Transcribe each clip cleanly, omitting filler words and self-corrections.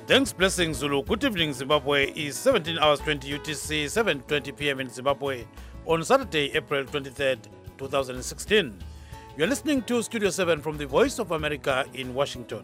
Thanks, Blessing Zulu. Good evening, Zimbabwe. Is 17 hours 20 UTC, 7:20 p.m. in Zimbabwe on Saturday, April 23rd, 2016. You're listening to Studio 7 from the Voice of America in Washington.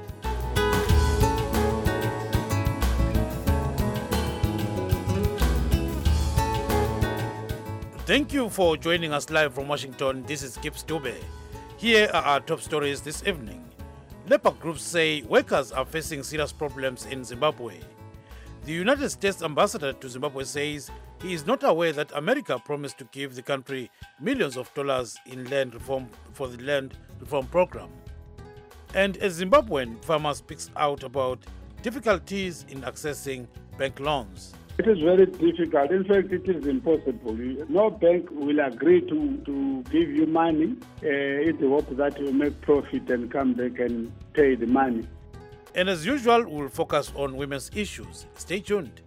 Thank you for joining us live from Washington. This is Gibbs Dube. Here are our top stories this evening. Labor groups say workers are facing serious problems in Zimbabwe. The United States ambassador to Zimbabwe says he is not aware that America promised to give the country millions of dollars in land reform for the land reform program. And a Zimbabwean farmer speaks out about difficulties in accessing bank loans. It is very difficult. In fact, it is impossible. No bank will agree to give you money in the hope that you make profit and come back and pay the money. And as usual, we'll focus on women's issues. Stay tuned.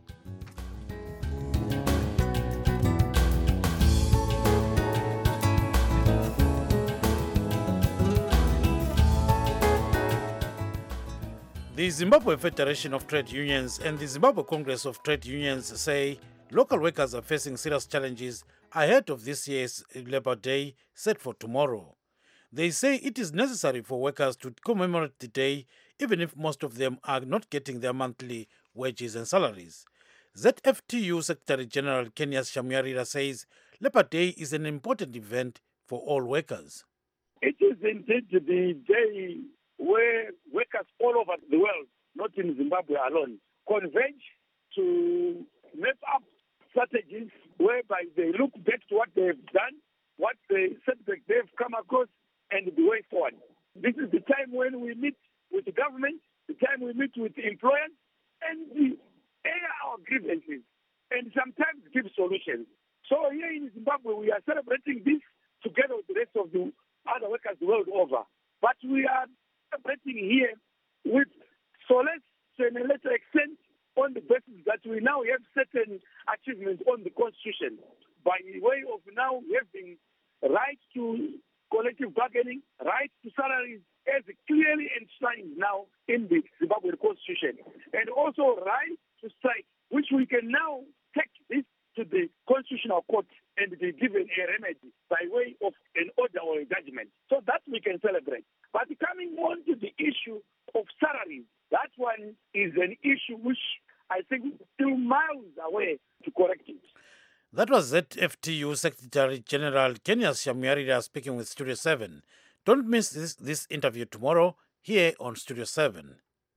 The Zimbabwe Federation of Trade Unions and the Zimbabwe Congress of Trade Unions say local workers are facing serious challenges ahead of this year's Labor Day set for tomorrow. They say it is necessary for workers to commemorate the day even if most of them are not getting their monthly wages and salaries. ZFTU Secretary General Kenias Shamuyarira says Labor Day is an important event for all workers. It is indeed the day where workers all over the world, not in Zimbabwe alone, converge to map up strategies whereby they look back to what they have done, what the setback they've come across, and the way forward. This is the time when we meet with the government, the time we meet with the employers, and we air our grievances, and sometimes give solutions. So here in Zimbabwe, we are celebrating this together with the rest of the other workers the world over. But we are celebrating here with solace to a lesser extent on the basis that we now have certain achievements on the Constitution by way of now having right to collective bargaining, right to salaries as clearly enshrined now in the Zimbabwe Constitution, and also right to strike, which we can now take this to the Constitutional Court and be given a remedy by way of an order or a judgment. So that we can celebrate. But coming on to the issue of salaries, that one is an issue which I think is still miles away to correct it. That was ZFTU Secretary General Kenias Shamuyarira speaking with Studio 7. Don't miss this interview tomorrow here on Studio 7.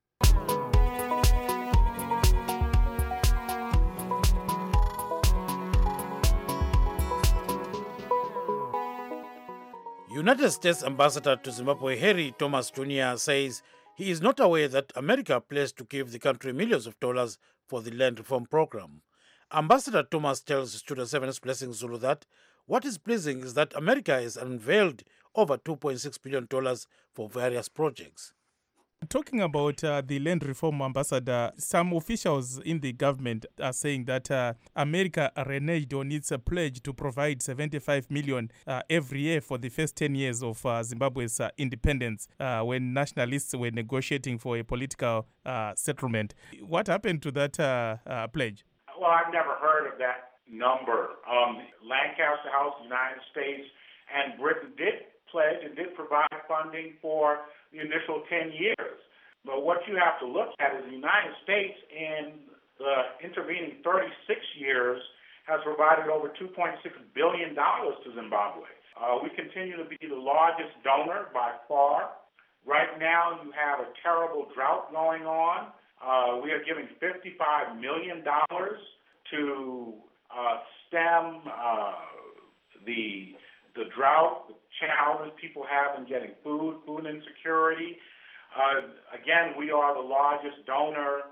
United States Ambassador to Zimbabwe Harry Thomas Jr. says he is not aware that America pledged to give the country millions of dollars for the land reform program. Ambassador Thomas tells Studio 7's Blessing Zulu that what is pleasing is that America has unveiled over $2.6 billion for various projects. Talking about the land reform, Ambassador, some officials in the government are saying that America reneged on its pledge to provide $75 million every year for the first 10 years of Zimbabwe's independence when nationalists were negotiating for a political settlement. What happened to that pledge? Well, I've never heard of that number. Lancaster House, United States, and Britain did pledge and did provide funding for the initial 10 years. But what you have to look at is the United States in the intervening 36 years has provided over $2.6 billion to Zimbabwe. We continue to be the largest donor by far. Right now you have a terrible drought going on. We are giving $55 million to stem the drought, the challenges people have in getting food insecurity. Again, we are the largest donor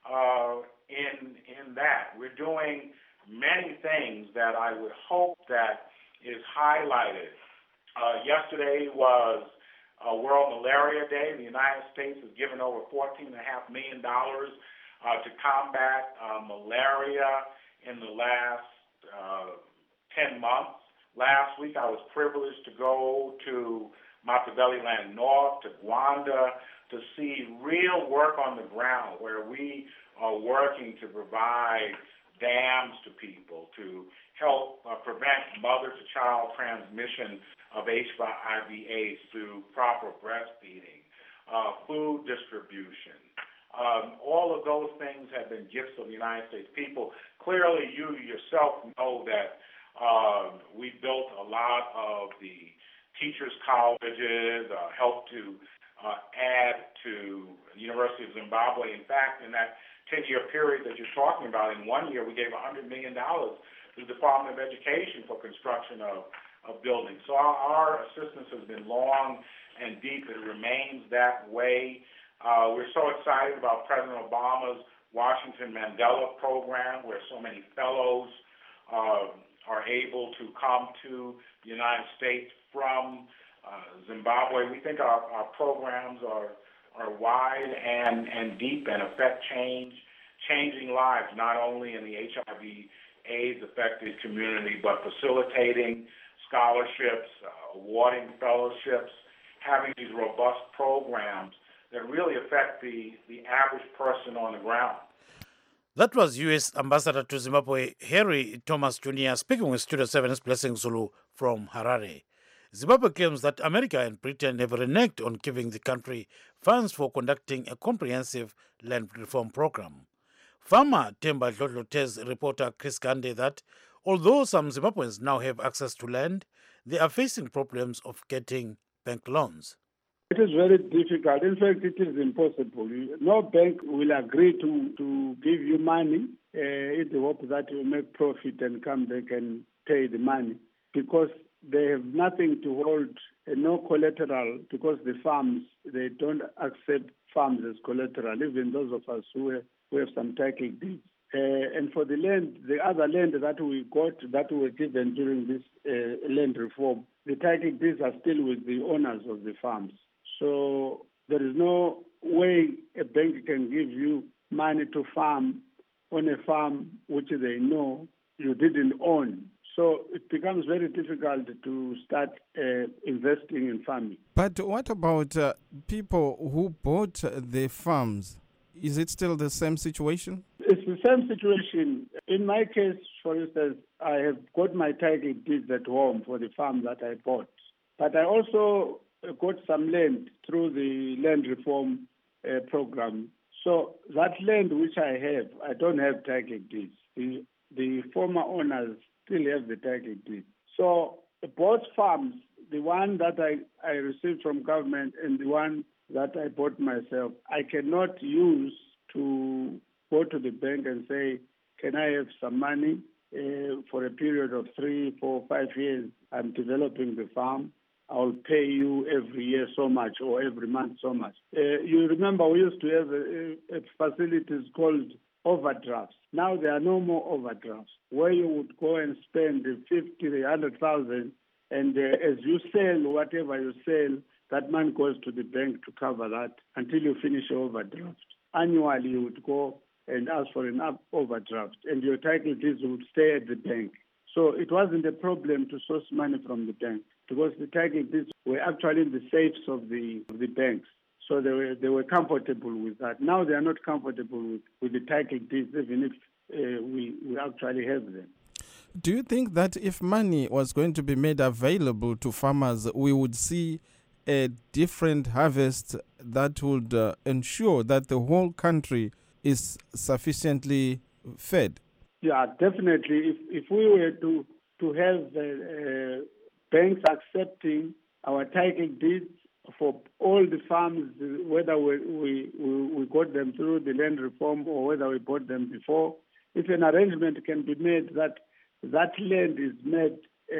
in that. We're doing many things that I would hope that is highlighted. Yesterday was World Malaria Day. The United States has given over $14.5 million to combat malaria in the last 10 months. Last week, I was privileged to go to Matabeleland North to Gwanda, to see real work on the ground where we are working to provide dams to people to help prevent mother-to-child transmission of HIV/AIDS through proper breastfeeding, food distribution. All of those things have been gifts of the United States people. Clearly, you yourself know that we built a lot of the teachers' colleges, helped to add to the University of Zimbabwe. In fact, in that 10-year period that you're talking about, in 1 year we gave $100 million to the Department of Education for construction of buildings. So our assistance has been long and deep. It remains that way. We're so excited about President Obama's Washington Mandela program, where so many fellows are able to come to the United States from Zimbabwe. We think our programs are wide and deep and affect changing lives, not only in the HIV/AIDS affected community, but facilitating scholarships, awarding fellowships, having these robust programs that really affect the average person on the ground. That was U.S. Ambassador to Zimbabwe, Harry Thomas Jr., speaking with Studio 7's Blessing Zulu from Harare. Zimbabwe claims that America and Britain have reneged on giving the country funds for conducting a comprehensive land reform program. Farmer Themba Dlodlo tells reporter Chris Gande that although some Zimbabweans now have access to land, they are facing problems of getting bank loans. It is very difficult. In fact, it is impossible. No bank will agree to give you money in the hope that you make profit and come back and pay the money, because they have nothing to hold, no collateral, because the farms, they don't accept farms as collateral, even those of us who have some title deeds. And for the land, the other land that we got, that were given during this land reform, the title deeds are still with the owners of the farms. So there is no way a bank can give you money to farm on a farm which they know you didn't own. So it becomes very difficult to start investing in farming. But what about people who bought the farms? Is it still the same situation? It's the same situation. In my case, for instance, I have got my title deeds at home for the farm that I bought. But I also got some land through the land reform program. So that land which I have, I don't have title deeds. The former owners still have the title deeds. So both farms, the one that I received from government and the one that I bought myself, I cannot use to go to the bank and say, can I have some money for a period of 3, 4, 5 years? I'm developing the farm. I'll pay you every year so much or every month so much. You remember we used to have facilities called overdrafts. Now there are no more overdrafts, where you would go and spend 50, 100,000, and as you sell whatever you sell, that money goes to the bank to cover that until you finish your overdraft. Annually, you would go and ask for an overdraft, and your title deeds would stay at the bank. So it wasn't a problem to source money from the bank, because the title deeds were actually in the safes of the banks. So they were comfortable with that. Now they are not comfortable with the title deeds, even if we actually have them. Do you think that if money was going to be made available to farmers, we would see a different harvest that would ensure that the whole country is sufficiently fed? Yeah, definitely. If we were to have banks accepting our title deeds for all the farms, whether we got them through the land reform or whether we bought them before, if an arrangement can be made that land is made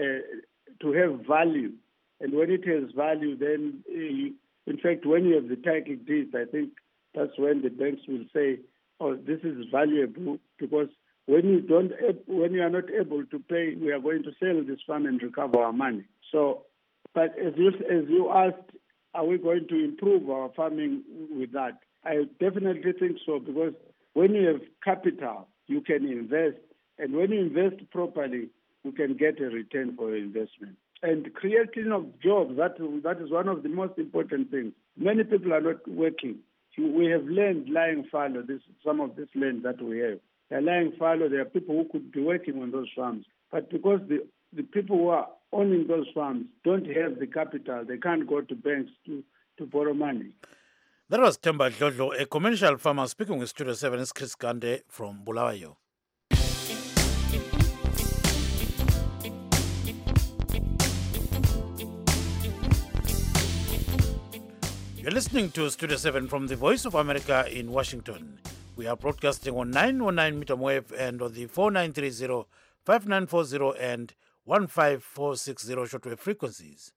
to have value, and when it has value, then in fact, when you have the title deeds, I think that's when the banks will say, "Oh, this is valuable," because when you are not able to pay, we are going to sell this farm and recover our money. So, but as you asked, are we going to improve our farming with that? I definitely think so, because when you have capital, you can invest, and when you invest properly, you can get a return for your investment. and creating of jobs. That is one of the most important things. Many people are not working. We have land lying fallow, some of this land that we have. They're lying fallow. There are people who could be working on those farms. But because the people who are owning those farms don't have the capital, they can't go to banks to borrow money. That was Themba Dlodlo, a commercial farmer, speaking with Studio 7's Chris Gande from Bulawayo. You're listening to Studio 7 from the Voice of America in Washington. We are broadcasting on 919 meter wave and on the 4930, 5940 and 15460 shortwave frequencies.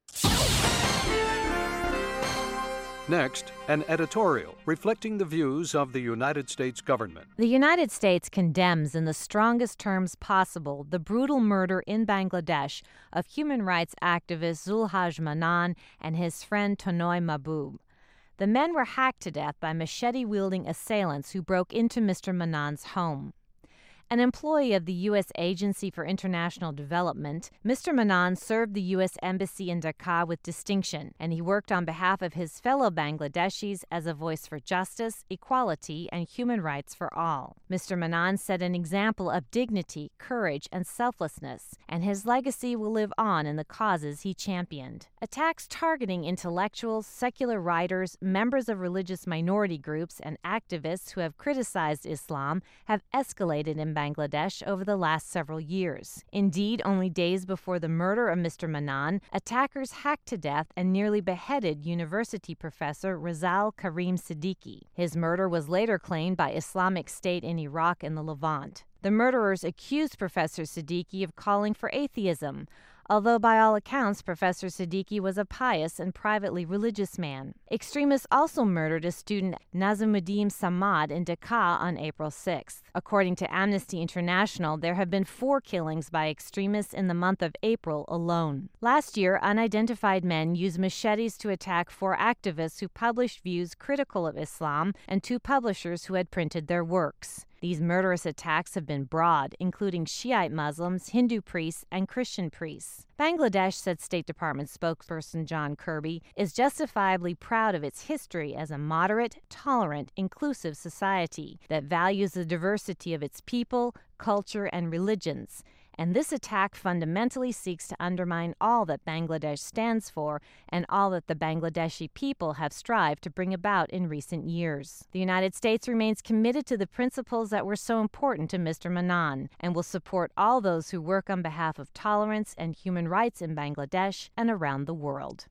Next, an editorial reflecting the views of the United States government. The United States condemns in the strongest terms possible the brutal murder in Bangladesh of human rights activist Zulhaj Manan and his friend Tonoy Mahbub. The men were hacked to death by machete-wielding assailants who broke into Mr. Manan's home. An employee of the U.S. Agency for International Development, Mr. Manan served the U.S. Embassy in Dhaka with distinction, and he worked on behalf of his fellow Bangladeshis as a voice for justice, equality, and human rights for all. Mr. Manan set an example of dignity, courage, and selflessness, and his legacy will live on in the causes he championed. Attacks targeting intellectuals, secular writers, members of religious minority groups, and activists who have criticized Islam have escalated in Bangladesh over the last several years. Indeed, only days before the murder of Mr. Manan, attackers hacked to death and nearly beheaded university professor Rizal Karim Siddiqui. His murder was later claimed by Islamic State in Iraq and the Levant. The murderers accused Professor Siddiqui of calling for atheism, although by all accounts Professor Siddiqui was a pious and privately religious man. Extremists also murdered a student, Nazimuddin Samad, in Dhaka on April 6th. According to Amnesty International, there have been 4 killings by extremists in the month of April alone. Last year, unidentified men used machetes to attack 4 activists who published views critical of Islam and 2 publishers who had printed their works. These murderous attacks have been broad, including Shiite Muslims, Hindu priests, and Christian priests. Bangladesh, said State Department spokesperson John Kirby, is justifiably proud of its history as a moderate, tolerant, inclusive society that values the diversity of its people, culture, and religions. And this attack fundamentally seeks to undermine all that Bangladesh stands for and all that the Bangladeshi people have strived to bring about in recent years. The United States remains committed to the principles that were so important to Mr. Manan and will support all those who work on behalf of tolerance and human rights in Bangladesh and around the world.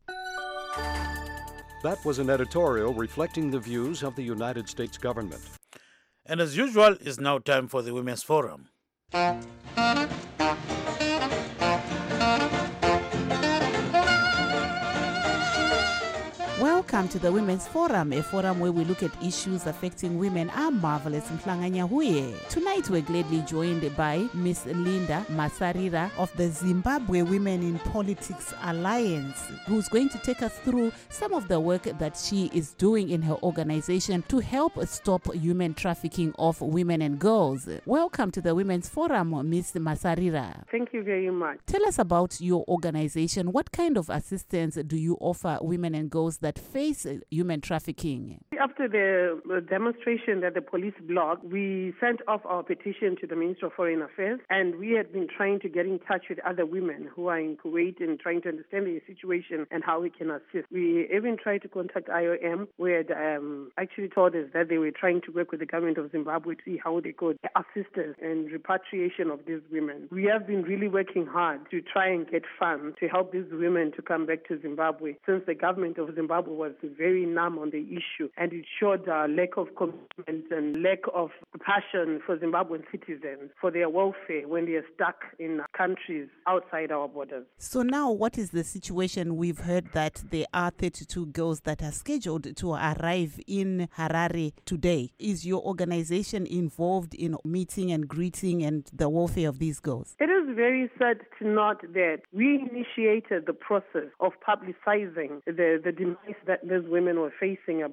That was an editorial reflecting the views of the United States government. And as usual, it's now time for the Women's Forum. Welcome to the Women's Forum, a forum where we look at issues affecting women. I'm Marvelous Mhlanga Nyahuye. Tonight we're gladly joined by Miss Linda Masarira of the Zimbabwe Women in Politics Alliance, who's going to take us through some of the work that she is doing in her organization to help stop human trafficking of women and girls. Welcome to the Women's Forum, Miss Masarira. Thank you very much. Tell us about your organization. What kind of assistance do you offer women and girls that face human trafficking? After the demonstration that the police blocked, we sent off our petition to the Minister of Foreign Affairs, and we had been trying to get in touch with other women who are in Kuwait and trying to understand the situation and how we can assist. We even tried to contact IOM, where actually told us that they were trying to work with the government of Zimbabwe to see how they could assist us in repatriation of these women. We have been really working hard to try and get funds to help these women to come back to Zimbabwe, since the government of Zimbabwe was very numb on the issue, and it showed a lack of commitment and lack of passion for Zimbabwean citizens, for their welfare when they are stuck in countries outside our borders. So now what is the situation? We've heard that there are 32 girls that are scheduled to arrive in Harare today. Is your organization involved in meeting and greeting and the welfare of these girls? It is very sad to note that we initiated the process of publicizing the demise that these women were facing abroad.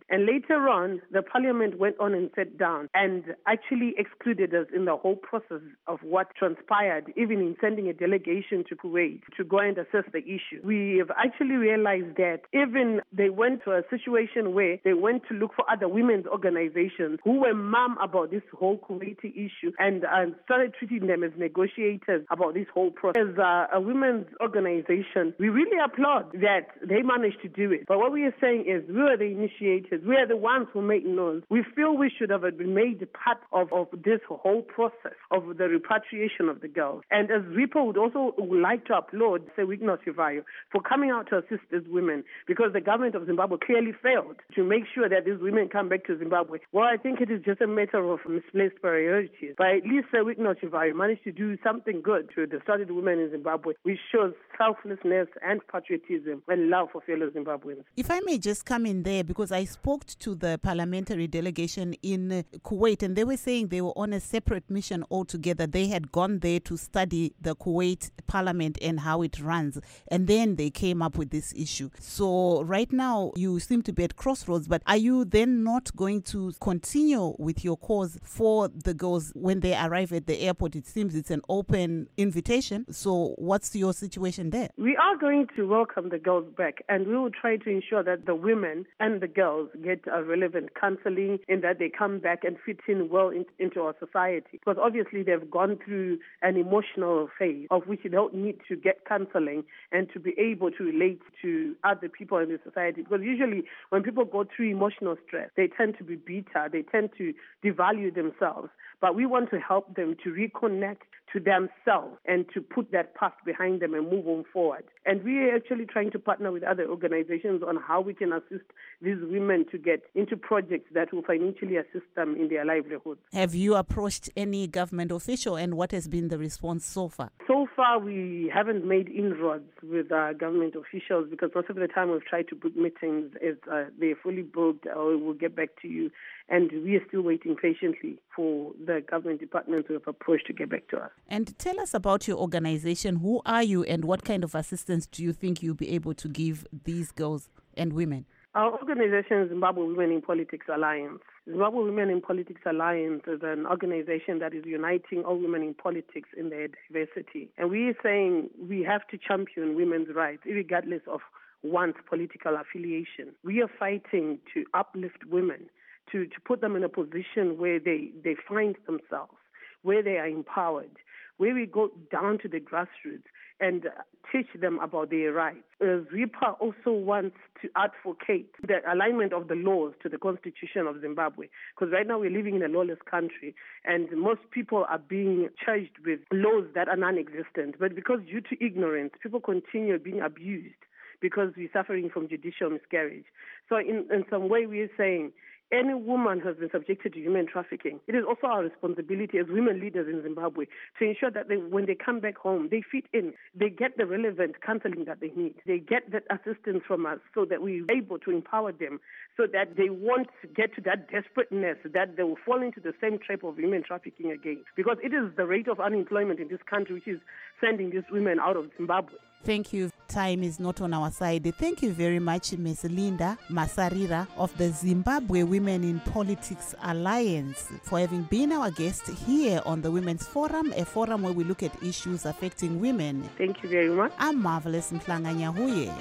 And later on, the parliament went on and sat down and actually excluded us in the whole process of what transpired, even in sending a delegation to Kuwait to go and assess the issue. We have actually realized that even they went to a situation where they went to look for other women's organizations who were mum about this whole Kuwaiti issue and started treating them as negotiators about this whole process. As a women's organization, we really applaud that they managed to do it. But what we are saying is we are the initiators. We are the ones who make noise. We feel we should have been made part of this whole process of the repatriation of the girls. And as RIPA would like to applaud Sewigno Shivayo for coming out to assist these women, because the government of Zimbabwe clearly failed to make sure that these women come back to Zimbabwe. Well, I think it is just a matter of misplaced priorities. But at least Sewigno Shivayo managed to do something good to the studied women in Zimbabwe, which shows selflessness and patriotism and love for fellow Zimbabweans. If I may just come in there, because I spoke to the parliamentary delegation in Kuwait, and they were saying they were on a separate mission altogether. They had gone there to study the Kuwait parliament and how it runs, and then they came up with this issue. So right now you seem to be at crossroads, but are you then not going to continue with your cause for the girls when they arrive at the airport? It seems it's an open invitation. So what's your situation there? We are going to welcome the girls back, and we will try to ensure that the women and the girls get relevant counseling and that they come back and fit in well into our society. Because obviously they've gone through an emotional phase of which they don't need to get counseling and to be able to relate to other people in the society. Because usually when people go through emotional stress, they tend to be bitter, they tend to devalue themselves. But we want to help them to reconnect to themselves and to put that past behind them and move on forward. And we are actually trying to partner with other organizations on how we can assist these women to get into projects that will financially assist them in their livelihoods. Have you approached any government official, and what has been the response so far? So far, we haven't made inroads with government officials because most of the time we've tried to book meetings as they're fully booked, or we'll get back to you. And we are still waiting patiently for the government departments who have approached to get back to us. And tell us about your organization. Who are you, and what kind of assistance do you think you'll be able to give these girls and women? Our organization is Zimbabwe Women in Politics Alliance. Zimbabwe Women in Politics Alliance is an organization that is uniting all women in politics in their diversity. And we are saying we have to champion women's rights, regardless of one's political affiliation. We are fighting to uplift women, to put them in a position where they find themselves, where they are empowered, where we go down to the grassroots and teach them about their rights. RIPA also wants to advocate the alignment of the laws to the Constitution of Zimbabwe, because right now we're living in a lawless country and most people are being charged with laws that are non-existent. But because due to ignorance, people continue being abused because we're suffering from judicial miscarriage. So in some way we're saying any woman who has been subjected to human trafficking, it is also our responsibility as women leaders in Zimbabwe to ensure that when they come back home, they fit in, they get the relevant counseling that they need, they get that assistance from us so that we're able to empower them so that they won't get to that desperateness that they will fall into the same trap of human trafficking again. Because it is the rate of unemployment in this country which is sending these women out of Zimbabwe. Thank you. Time is not on our side. Thank you very much, Ms. Linda Masarira of the Zimbabwe Women in Politics Alliance, for having been our guest here on the Women's Forum, a forum where we look at issues affecting women. Thank you very much. I'm Marvelous Mhlanga-Nyahuye.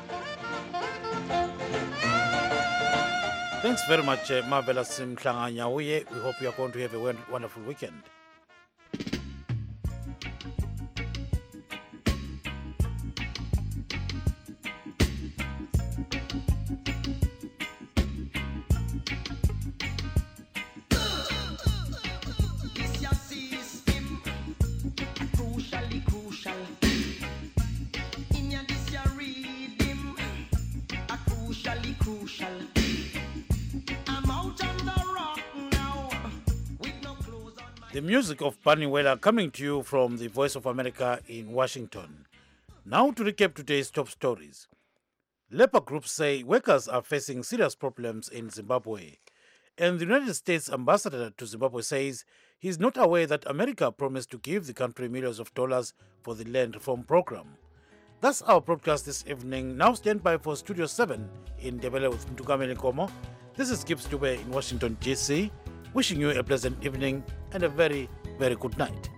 Thanks very much, Marvelous Mhlanga-Nyahuye. We hope you are going to have a wonderful weekend. The music of Bunny Weller coming to you from the Voice of America in Washington. Now to recap today's top stories. Labor groups say workers are facing serious problems in Zimbabwe. And the United States ambassador to Zimbabwe says he's not aware that America promised to give the country millions of dollars for the land reform program. That's our broadcast this evening. Now stand by for Studio 7 in Ndebele with Mtukameli Nkomo. This is Gibbs Dube in Washington, D.C., wishing you a pleasant evening and a very, very good night.